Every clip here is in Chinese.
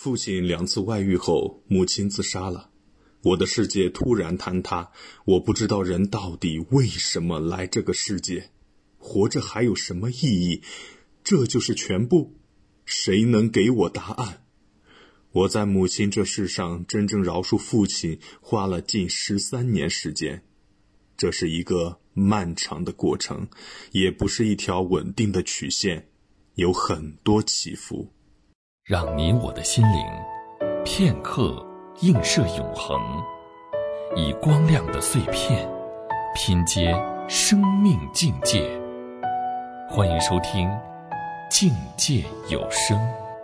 父亲2次外遇后，母亲自杀了。我的世界突然坍塌，我不知道人到底为什么来这个世界，活着还有什么意义？这就是全部？谁能给我答案？我在母亲这世上真正饶恕父亲花了近13年时间，这是一个漫长的过程，也不是一条稳定的曲线，有很多起伏。 让你我的心灵片刻映射永恒，以光亮的碎片拼接生命境界。欢迎收听境界有声。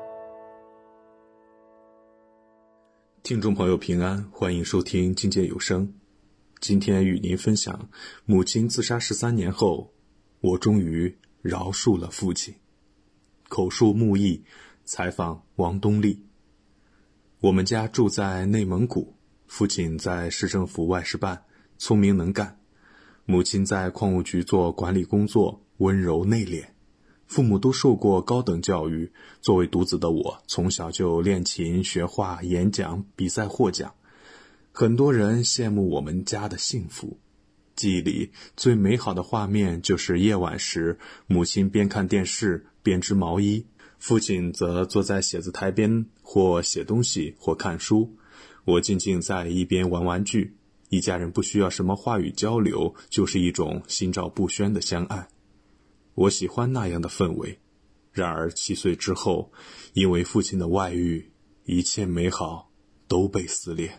听众朋友平安，欢迎收听境界有声。今天与您分享，母亲自杀13年后，我终于饶恕了父亲。口述木易，采访王东丽。我们家住在内蒙古，父亲在市政府外事办，聪明能干；母亲在矿务局做管理工作，温柔内敛。父母都受过高等教育，作为独子的我，从小就练琴、学画、演讲、比赛获奖。很多人羡慕我们家的幸福。记忆里最美好的画面就是夜晚时，母亲边看电视边织毛衣，父亲则坐在写字台边，或写东西或看书，我静静在一边玩玩具。一家人不需要什么话语交流，就是一种心照不宣的相爱。我喜欢那样的氛围。然而7岁之后，因为父亲的外遇，一切美好都被撕裂。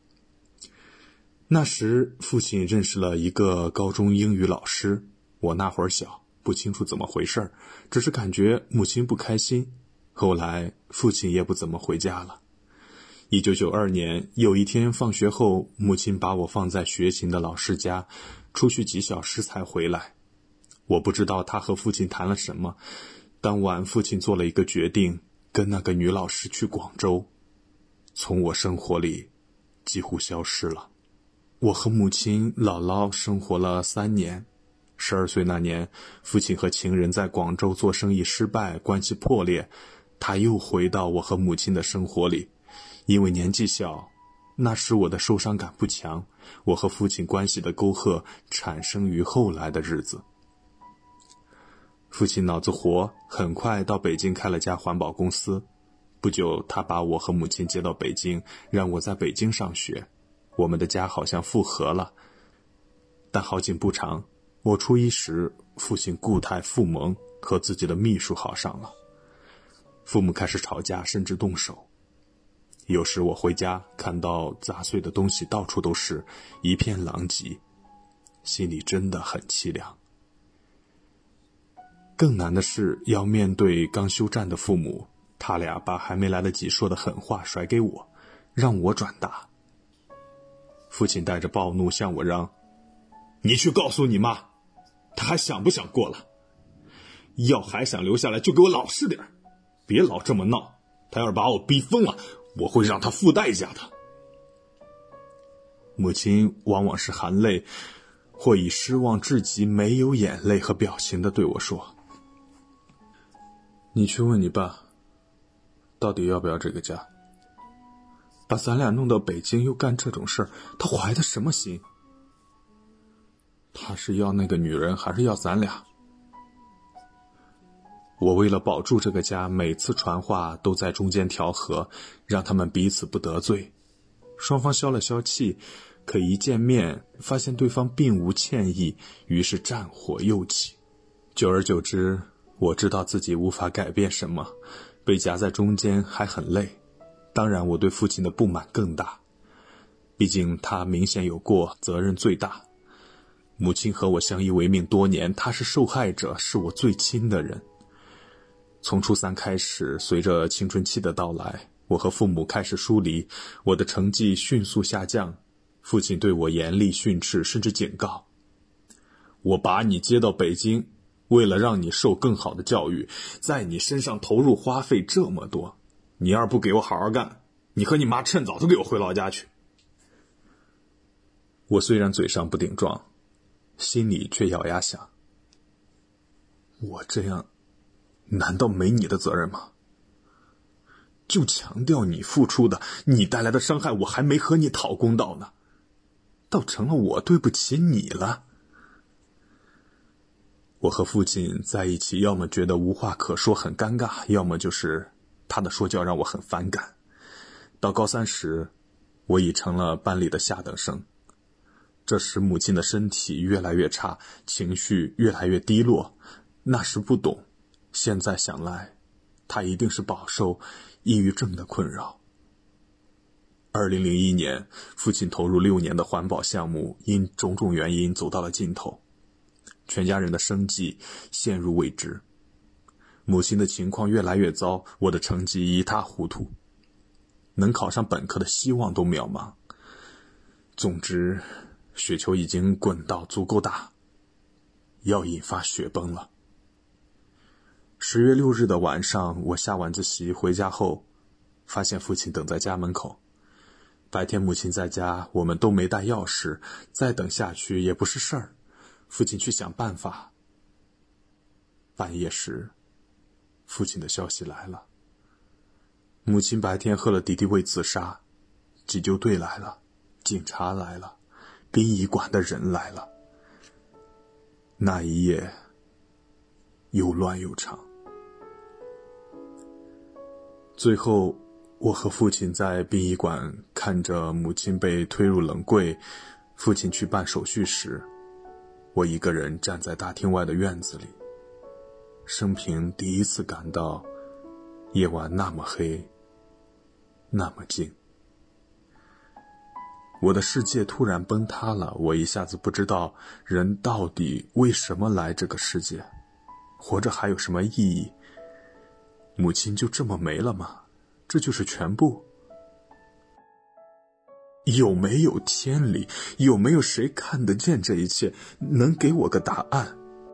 那时父亲认识了一个高中英语老师，我那会儿小，不清楚怎么回事，只是感觉母亲不开心。后来父亲也不怎么回家了。1992年有一天放学后，母亲把我放在学琴的老师家，出去几小时才回来。我不知道他和父亲谈了什么。当晚父亲做了一个决定，跟那个女老师去广州，从我生活里几乎消失了。我和母亲、姥姥生活了3年。12岁那年，父亲和情人在广州做生意失败，关系破裂，他又回到我和母亲的生活里。因为年纪小，那时我的受伤感不强，我和父亲关系的沟壑产生于后来的日子。父亲脑子活，很快到北京开了家环保公司。不久，他把我和母亲接到北京，让我在北京上学。我们的家好像复合了。但好景不长，我初一时，父亲故态复萌，和自己的秘书好上了。父母开始吵架，甚至动手。有时我回家，看到砸碎的东西到处都是，一片狼藉，心里真的很凄凉。更难的是要面对刚休战的父母，他俩把还没来得及说的狠话甩给我，让我转达。父亲带着暴怒向我嚷：“你去告诉你妈，她还想不想过了？要还想留下来就给我老实点，别老这么闹，她要是把我逼疯了，我会让她付代价的。”母亲往往是含泪，或以失望至极没有眼泪和表情地对我说：“你去问你爸，到底要不要这个家？把咱俩弄到北京又干这种事儿，他怀的什么心？他是要那个女人，还是要咱俩？”我为了保住这个家，每次传话都在中间调和，让他们彼此不得罪。双方消了消气，可一见面发现对方并无歉意，于是战火又起。久而久之，我知道自己无法改变什么，被夹在中间还很累。当然我对父亲的不满更大，毕竟他明显有过，责任最大。母亲和我相依为命多年，她是受害者，是我最亲的人。从初3开始，随着青春期的到来，我和父母开始疏离，我的成绩迅速下降。父亲对我严厉训斥，甚至警告：“我把你接到北京，为了让你受更好的教育，在你身上投入花费这么多，你要是不给我好好干，你和你妈趁早都给我回老家去。”我虽然嘴上不顶撞，心里却咬牙想：我这样难道没你的责任吗？ 就强调你付出的，你带来的伤害我还没和你讨公道呢，倒成了我对不起你了。我和父亲在一起，要么觉得无话可说很尴尬，要么就是他的说教让我很反感。到高3时，我已成了班里的下等生。这时母亲的身体越来越差，情绪越来越低落。那时不懂，现在想来，她一定是饱受抑郁症的困扰。2001年，父亲投入6年的环保项目，因种种原因走到了尽头，全家人的生计陷入未知。母亲的情况越来越糟，我的成绩一塌糊涂，能考上本科的希望都渺茫。总之，雪球已经滚到足够大，要引发雪崩了。10月6日的晚上，我下晚自习回家后，发现父亲等在家门口。白天母亲在家，我们都没带钥匙，再等下去也不是事儿。父亲去想办法。半夜时，父亲的消息来了。母亲白天喝了敌敌畏自杀，急救队来了，警察来了，殡仪馆的人来了。那一夜又乱又长。最后，我和父亲在殡仪馆看着母亲被推入冷柜，父亲去办手续时，我一个人站在大厅外的院子里，生平第一次感到夜晚那么黑，那么静。我的世界突然崩塌了，我一下子不知道人到底为什么来这个世界，活着还有什么意义？母亲就这么没了吗？这就是全部？有没有天理？有没有谁看得见这一切，能给我个答案？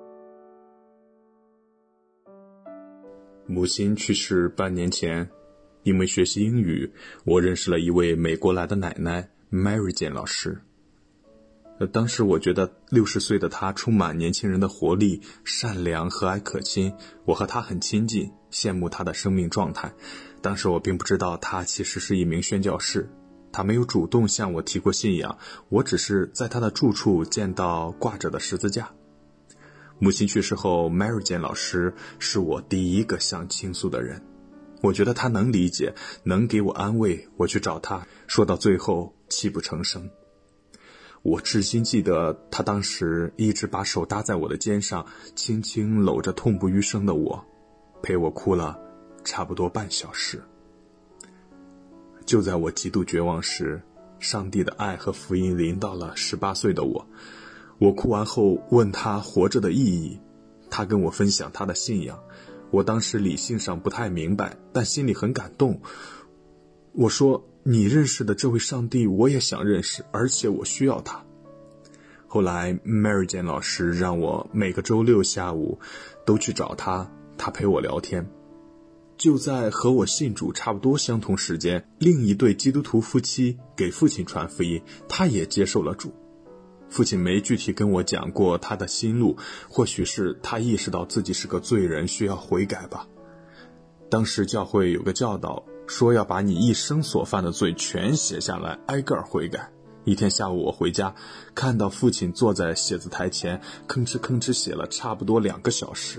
母亲去世半年前，因为学习英语，我认识了一位美国来的奶奶 Mary Jane 老师。当时我觉得60岁的她充满年轻人的活力，善良和蔼可亲，我和她很亲近，羡慕她的生命状态。当时我并不知道她其实是一名宣教士，她没有主动向我提过信仰，我只是在她的住处见到挂着的十字架。母亲去世后， Mary Jane 老师是我第一个向倾诉的人。我觉得她能理解，能给我安慰，我去找她，说到最后泣不成声。我至今记得她当时一直把手搭在我的肩上，轻轻搂着痛不欲生的我，陪我哭了差不多半小时。就在我极度绝望时，上帝的爱和福音临到了18岁的我。我哭完后问他活着的意义，他跟我分享他的信仰。我当时理性上不太明白，但心里很感动。我说，你认识的这位上帝我也想认识，而且我需要他。后来 Mary Jane 老师让我每个周六下午都去找他，他陪我聊天。就在和我信主差不多相同时间，另一对基督徒夫妻给父亲传福音，他也接受了主。父亲没具体跟我讲过他的心路，或许是他意识到自己是个罪人，需要悔改吧。当时教会有个教导，说要把你一生所犯的罪全写下来，挨个悔改。一天下午我回家，看到父亲坐在写字台前，吭哧吭哧写了差不多2个小时。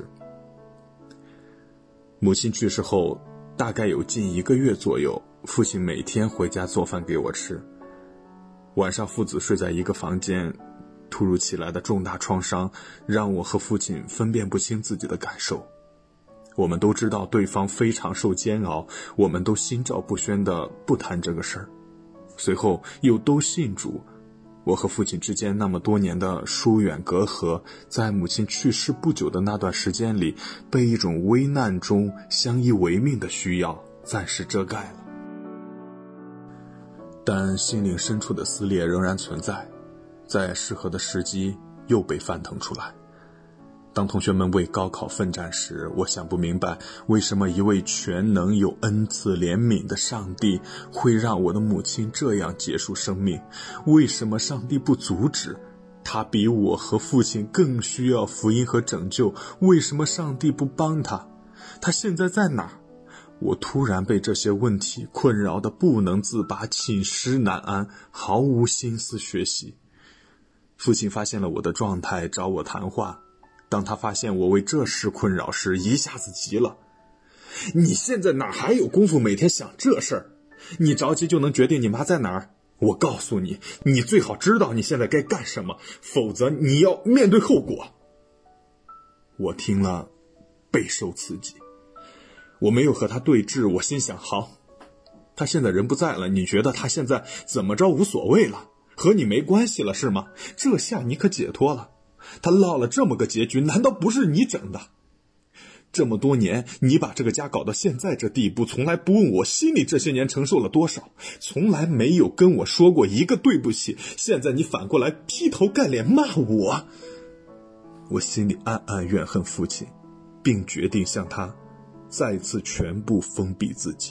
母亲去世后，大概有近1个月左右，父亲每天回家做饭给我吃。晚上父子睡在一个房间，突如其来的重大创伤让我和父亲分辨不清自己的感受。我们都知道对方非常受煎熬，我们都心照不宣地不谈这个事儿。随后又都信主，我和父亲之间那么多年的疏远隔阂，在母亲去世不久的那段时间里，被一种危难中相依为命的需要暂时遮盖了。但心灵深处的撕裂仍然存在，在适合的时机又被翻腾出来。当同学们为高考奋战时，我想不明白，为什么一位全能有恩赐怜悯的上帝会让我的母亲这样结束生命？为什么上帝不阻止？他比我和父亲更需要福音和拯救，为什么上帝不帮他？他现在在哪儿？ 我突然被这些问题困扰得不能自拔，寝食难安，毫无心思学习。父亲发现了我的状态，找我谈话。当他发现我为这事困扰时，一下子急了：你现在哪还有功夫每天想这事儿？你着急就能决定你妈在哪儿？我告诉你，你最好知道你现在该干什么，否则你要面对后果。我听了备受刺激，我没有和他对峙，我心想，好，他现在人不在了，你觉得他现在怎么着无所谓了，和你没关系了是吗？这下你可解脱了。他落了这么个结局，难道不是你整的？这么多年，你把这个家搞到现在这地步，从来不问我心里这些年承受了多少，从来没有跟我说过一个对不起，现在你反过来劈头盖脸骂我。我心里暗暗怨恨父亲，并决定向他再次全部封闭自己。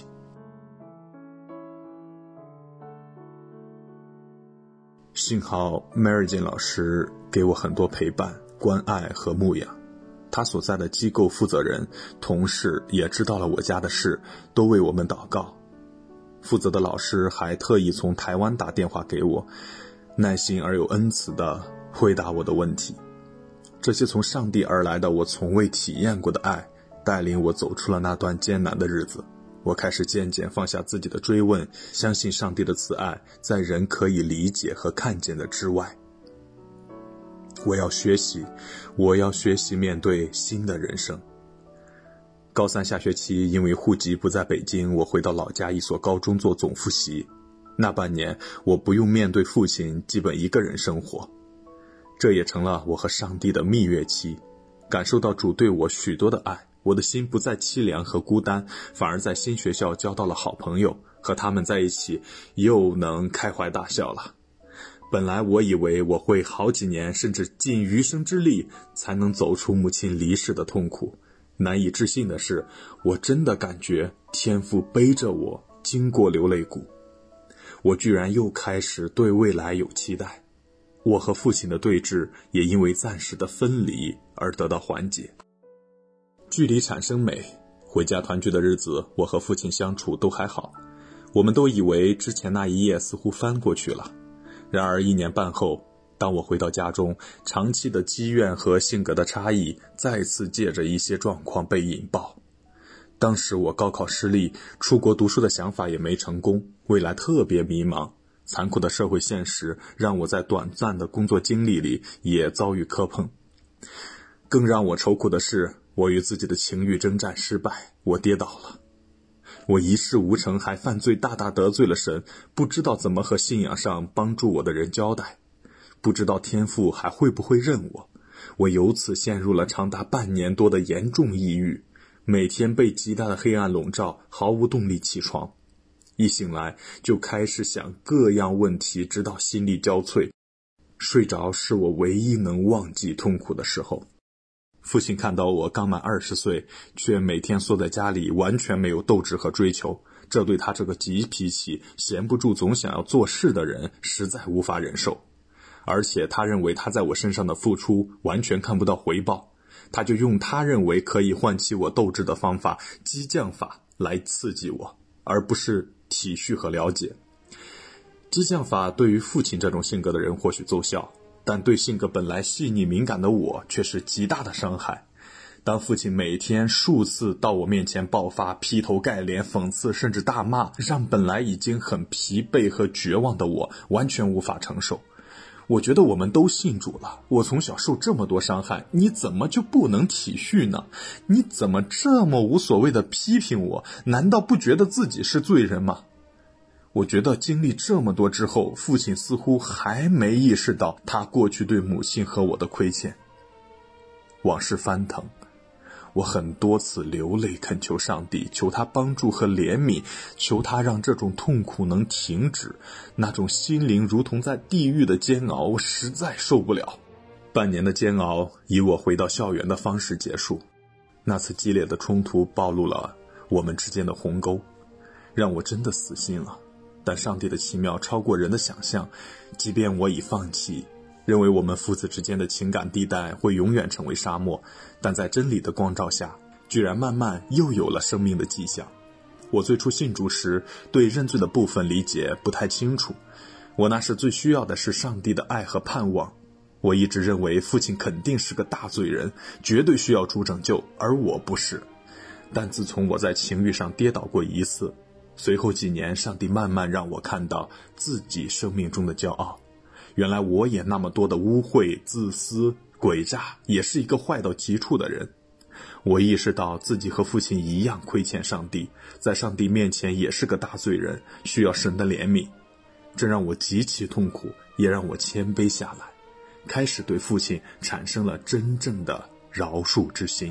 幸好 Mary Jane 老师给我很多陪伴、关爱和牧养，他所在的机构负责人、同事也知道了我家的事，都为我们祷告。负责的老师还特意从台湾打电话给我，耐心而有恩慈地回答我的问题。这些从上帝而来的我从未体验过的爱，带领我走出了那段艰难的日子。我开始渐渐放下自己的追问，相信上帝的慈爱在人可以理解和看见的之外。我要学习面对新的人生。高三下学期，因为户籍不在北京，我回到老家一所高中做总复习。那半年，我不用面对父亲，基本一个人生活。这也成了我和上帝的蜜月期，感受到主对我许多的爱。我的心不再凄凉和孤单，反而在新学校交到了好朋友，和他们在一起又能开怀大笑了。本来我以为我会好几年甚至尽余生之力才能走出母亲离世的痛苦，难以置信的是，我真的感觉天父背着我经过流泪谷。我居然又开始对未来有期待。我和父亲的对峙也因为暂时的分离而得到缓解。距离产生美，回家团聚的日子，我和父亲相处都还好。我们都以为之前那一夜似乎翻过去了。然而1年半后，当我回到家中，长期的积怨和性格的差异再次借着一些状况被引爆。当时我高考失利，出国读书的想法也没成功，未来特别迷茫。残酷的社会现实让我在短暂的工作经历里也遭遇磕碰。更让我愁苦的是，我与自己的情欲征战失败，我跌倒了。我一事无成，还犯罪，大大得罪了神，不知道怎么和信仰上帮助我的人交代，不知道天父还会不会认我。我由此陷入了长达半年多的严重抑郁，每天被极大的黑暗笼罩，毫无动力起床。一醒来就开始想各样问题，直到心力交瘁。睡着是我唯一能忘记痛苦的时候。父亲看到我刚满20岁，却每天缩在家里，完全没有斗志和追求，这对他这个急脾气、闲不住总想要做事的人实在无法忍受。而且他认为他在我身上的付出完全看不到回报，他就用他认为可以唤起我斗志的方法——激将法来刺激我，而不是体恤和了解。激将法对于父亲这种性格的人或许奏效，但对性格本来细腻敏感的我却是极大的伤害。当父亲每天数次到我面前爆发，劈头盖脸讽刺甚至大骂，让本来已经很疲惫和绝望的我完全无法承受。我觉得我们都信主了，我从小受这么多伤害，你怎么就不能体恤呢？你怎么这么无所谓的批评我？难道不觉得自己是罪人吗？我觉得经历这么多之后，父亲似乎还没意识到他过去对母亲和我的亏欠。往事翻腾，我很多次流泪恳求上帝，求他帮助和怜悯，求他让这种痛苦能停止。那种心灵如同在地狱的煎熬，我实在受不了。半年的煎熬以我回到校园的方式结束。那次激烈的冲突暴露了我们之间的鸿沟，让我真的死心了。但上帝的奇妙超过人的想象，即便我已放弃，认为我们父子之间的情感地带会永远成为沙漠，但在真理的光照下，居然慢慢又有了生命的迹象。 我最初信主时，对认罪的部分理解不太清楚。我那时最需要的是上帝的爱和盼望。我一直认为父亲肯定是个大罪人，绝对需要主拯救，而我不是。但自从我在情欲上跌倒过一次，随后几年上帝慢慢让我看到自己生命中的骄傲。原来我也那么多的污秽、自私、诡诈，也是一个坏到极处的人。我意识到自己和父亲一样亏欠上帝，在上帝面前也是个大罪人，需要神的怜悯。这让我极其痛苦，也让我谦卑下来，开始对父亲产生了真正的饶恕之心。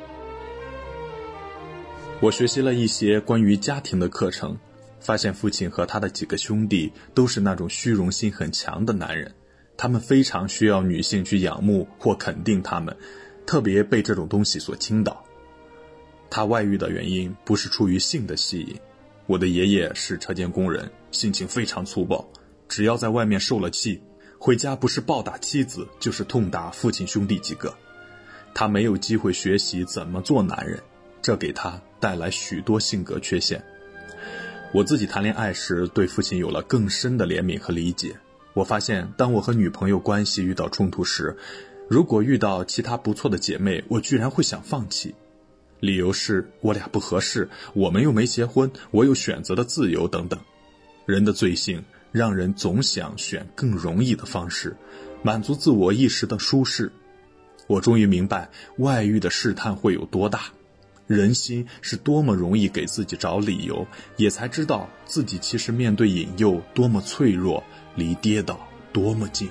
我学习了一些关于家庭的课程，发现父亲和他的几个兄弟都是那种虚荣心很强的男人，他们非常需要女性去仰慕或肯定他们，特别被这种东西所倾倒。他外遇的原因不是出于性的吸引。我的爷爷是车间工人，性情非常粗暴，只要在外面受了气，回家不是暴打妻子，就是痛打父亲兄弟几个。他没有机会学习怎么做男人，这给他带来许多性格缺陷。我自己谈恋爱时，对父亲有了更深的怜悯和理解。我发现当我和女朋友关系遇到冲突时，如果遇到其他不错的姐妹，我居然会想放弃，理由是我俩不合适，我们又没结婚，我有选择的自由等等。人的罪性让人总想选更容易的方式，满足自我一时的舒适。我终于明白外遇的试探会有多大，人心是多么容易给自己找理由，也才知道自己其实面对引诱多么脆弱，离跌倒多么近。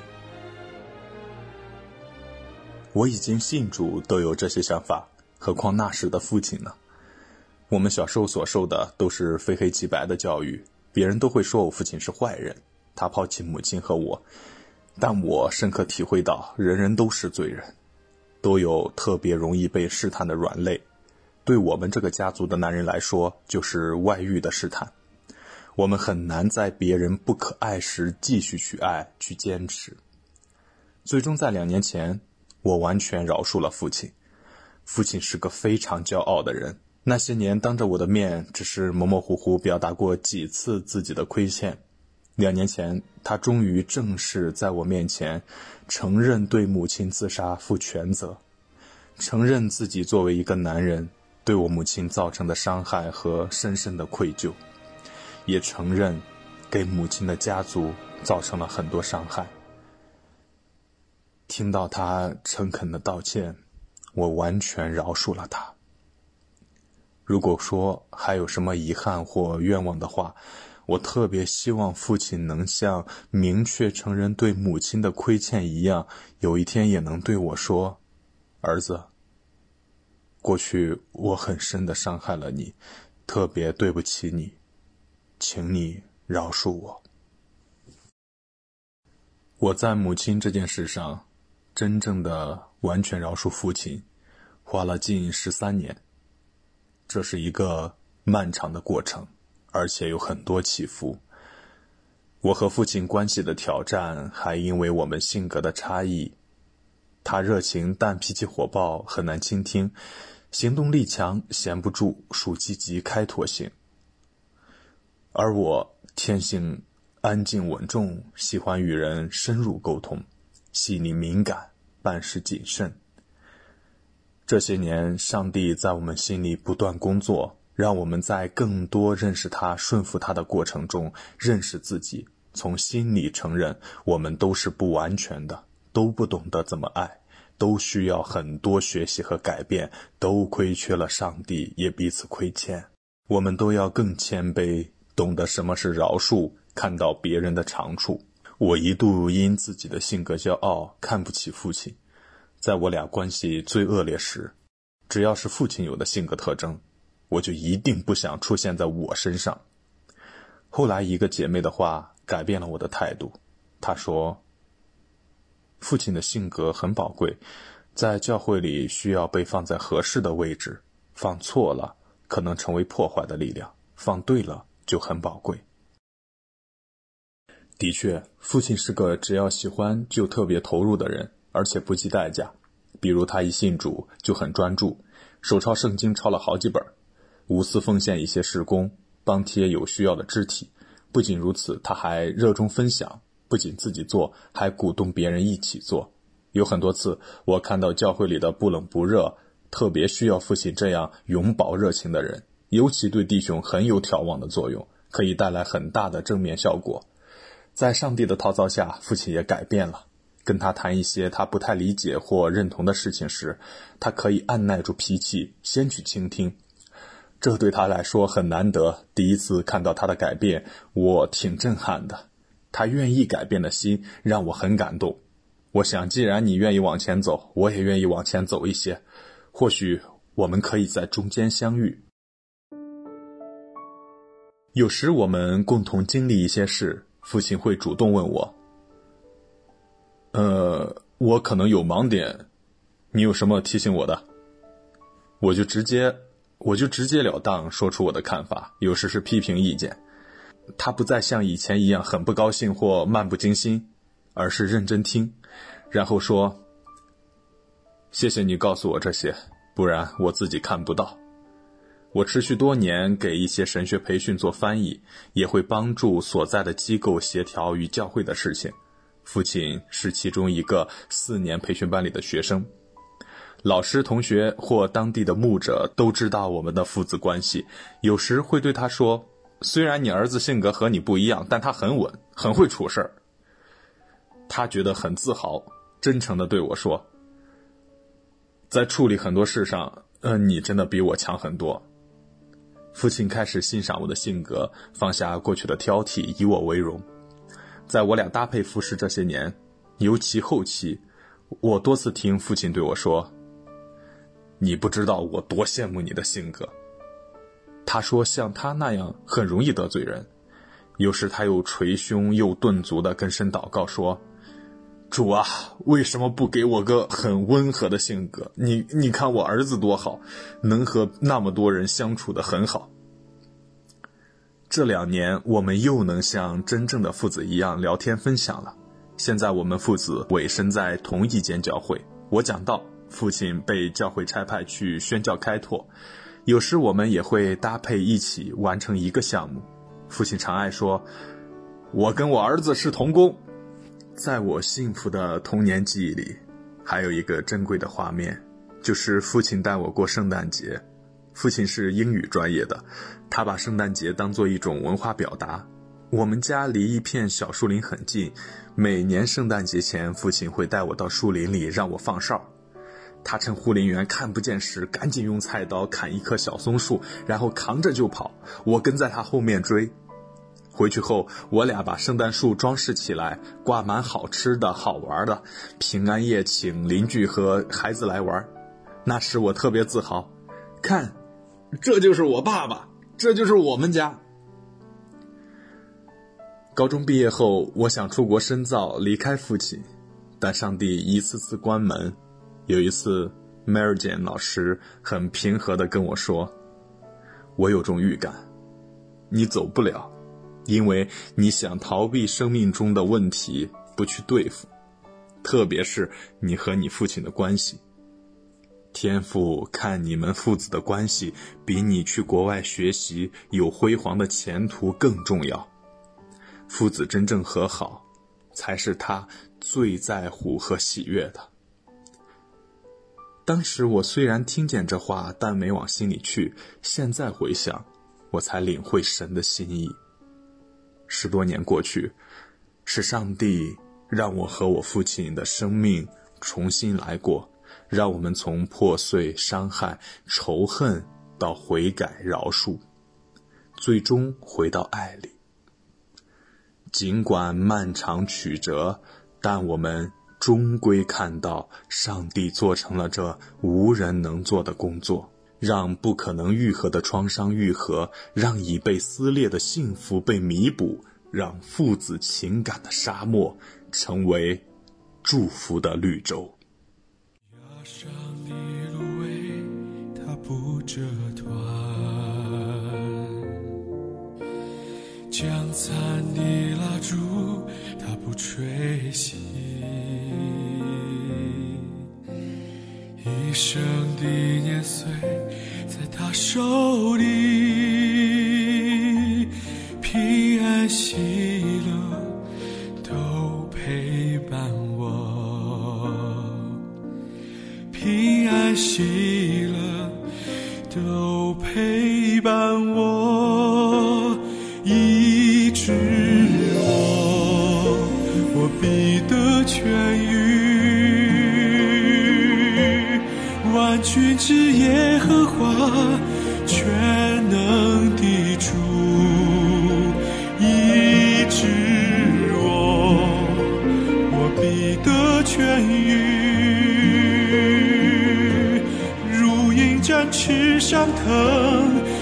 我已经信主都有这些想法，何况那时的父亲呢？我们小时候所受的都是非黑即白的教育，别人都会说我父亲是坏人，他抛弃母亲和我。但我深刻体会到，人人都是罪人，都有特别容易被试探的软肋。对我们这个家族的男人来说，就是外遇的试探。我们很难在别人不可爱时继续去爱，去坚持。最终在2年前，我完全饶恕了父亲。父亲是个非常骄傲的人，那些年当着我的面只是模模糊糊表达过几次自己的亏欠。2年前，他终于正式在我面前承认对母亲自杀负全责，承认自己作为一个男人对我母亲造成的伤害和深深的愧疚，也承认给母亲的家族造成了很多伤害。听到他诚恳的道歉，我完全饶恕了他。如果说还有什么遗憾或愿望的话，我特别希望父亲能像明确承认对母亲的亏欠一样，有一天也能对我说：儿子，过去我很深地伤害了你，特别对不起你，请你饶恕我。我在母亲这件事上真正的完全饶恕父亲，花了近13年。这是一个漫长的过程，而且有很多起伏。我和父亲关系的挑战还因为我们性格的差异，他热情但脾气火爆，很难倾听，行动力强，闲不住，属积极开拓性。而我天性安静稳重，喜欢与人深入沟通，细腻敏感，办事谨慎。这些年，上帝在我们心里不断工作，让我们在更多认识他、顺服他的过程中认识自己，从心里承认我们都是不完全的，都不懂得怎么爱，都需要很多学习和改变，都亏缺了上帝，也彼此亏欠。我们都要更谦卑，懂得什么是饶恕，看到别人的长处。我一度因自己的性格骄傲，看不起父亲。在我俩关系最恶劣时，只要是父亲有的性格特征，我就一定不想出现在我身上。后来一个姐妹的话改变了我的态度，她说，父亲的性格很宝贵，在教会里需要被放在合适的位置，放错了可能成为破坏的力量，放对了就很宝贵。的确，父亲是个只要喜欢就特别投入的人，而且不计代价。比如他一信主就很专注，手抄圣经抄了好几本， 无私奉献一些事工，帮贴有需要的肢体。不仅如此，他还热衷分享，不仅自己做，还鼓动别人一起做。有很多次，我看到教会里的不冷不热，特别需要父亲这样永葆热情的人，尤其对弟兄很有挑望的作用，可以带来很大的正面效果。在上帝的陶造下，父亲也改变了。跟他谈一些他不太理解或认同的事情时，他可以按耐住脾气，先去倾听。这对他来说很难得，第一次看到他的改变，我挺震撼的。他愿意改变的心让我很感动。我想，既然你愿意往前走，我也愿意往前走一些，或许我们可以在中间相遇。有时我们共同经历一些事，父亲会主动问我，我可能有盲点，你有什么提醒我的？我就直截了当说出我的看法，有时是批评意见。他不再像以前一样很不高兴或漫不经心，而是认真听，然后说，谢谢你告诉我这些，不然我自己看不到。我持续多年给一些神学培训做翻译，也会帮助所在的机构协调与教会的事情。父亲是其中一个4年培训班里的学生，老师、同学或当地的牧者都知道我们的父子关系，有时会对他说，虽然你儿子性格和你不一样，但他很稳，很会处事儿。他觉得很自豪，真诚地对我说，在处理很多事上，你真的比我强很多。父亲开始欣赏我的性格，放下过去的挑剔，以我为荣。在我俩搭配服侍这些年，尤其后期，我多次听父亲对我说，你不知道我多羡慕你的性格。他说像他那样很容易得罪人。有时他又捶胸又顿足地跟神祷告说，主啊，为什么不给我个很温和的性格？你看我儿子多好，能和那么多人相处得很好。这2年我们又能像真正的父子一样聊天分享了。现在我们父子委身在同一间教会，我讲道，父亲被教会差派去宣教开拓，有时我们也会搭配一起完成一个项目。父亲常爱说，我跟我儿子是同工。在我幸福的童年记忆里，还有一个珍贵的画面，就是父亲带我过圣诞节。父亲是英语专业的，他把圣诞节当作一种文化表达。我们家离一片小树林很近，每年圣诞节前，父亲会带我到树林里让我放哨。他趁护林员看不见时，赶紧用菜刀砍一棵小松树，然后扛着就跑，我跟在他后面追。回去后，我俩把圣诞树装饰起来，挂满好吃的好玩的，平安夜请邻居和孩子来玩。那时我特别自豪，看，这就是我爸爸，这就是我们家。高中毕业后，我想出国深造，离开父亲，但上帝一次次关门。有一次 Mary Jane 老师很平和地跟我说，我有种预感，你走不了，因为你想逃避生命中的问题，不去对付，特别是你和你父亲的关系。天父看你们父子的关系比你去国外学习有辉煌的前途更重要。父子真正和好，才是他最在乎和喜悦的。当时我虽然听见这话，但没往心里去，现在回想，我才领会神的心意。10多年过去，是上帝让我和我父亲的生命重新来过，让我们从破碎、伤害、仇恨到悔改、饶恕，最终回到爱里。尽管漫长曲折，但我们终归看到上帝做成了这无人能做的工作，让不可能愈合的创伤愈合，让已被撕裂的幸福被弥补，让父子情感的沙漠成为祝福的绿洲。 压上的芦苇它不折断，将残的蜡烛它不吹熄，一生的年岁在他手里，平安喜乐都陪伴我，平安喜乐都陪伴我，医治我必得痊愈。万军之耶和华全能的主，医治我必得痊愈。如鹰展翅上腾，